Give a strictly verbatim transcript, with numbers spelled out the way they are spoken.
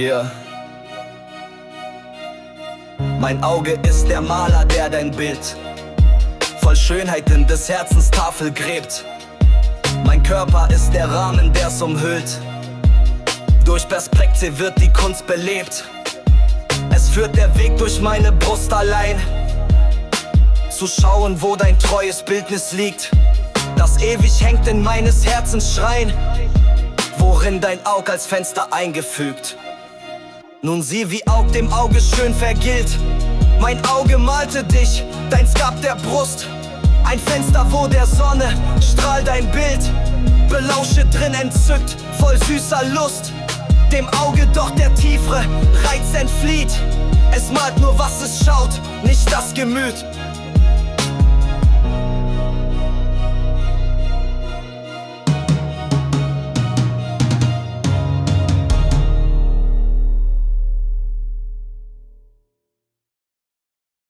Yeah. Mein Auge ist der Maler, der dein Bild voll Schönheit in des Herzens Tafel gräbt. Mein Körper ist der Rahmen, der's umhüllt. Durch Perspektive wird die Kunst belebt. Es führt der Weg durch meine Brust allein, zu schauen, wo dein treues Bildnis liegt, das ewig hängt in meines Herzens Schrein, worin dein Aug als Fenster eingefügt. Nun sieh, wie Aug dem Auge schön vergilt. Mein Auge malte dich, deins gab der Brust ein Fenster, wo der Sonne strahlt dein Bild. Belausche drin entzückt, voll süßer Lust, dem Auge doch der tiefere Reiz entflieht. Es malt nur, was es schaut, nicht das Gemüt.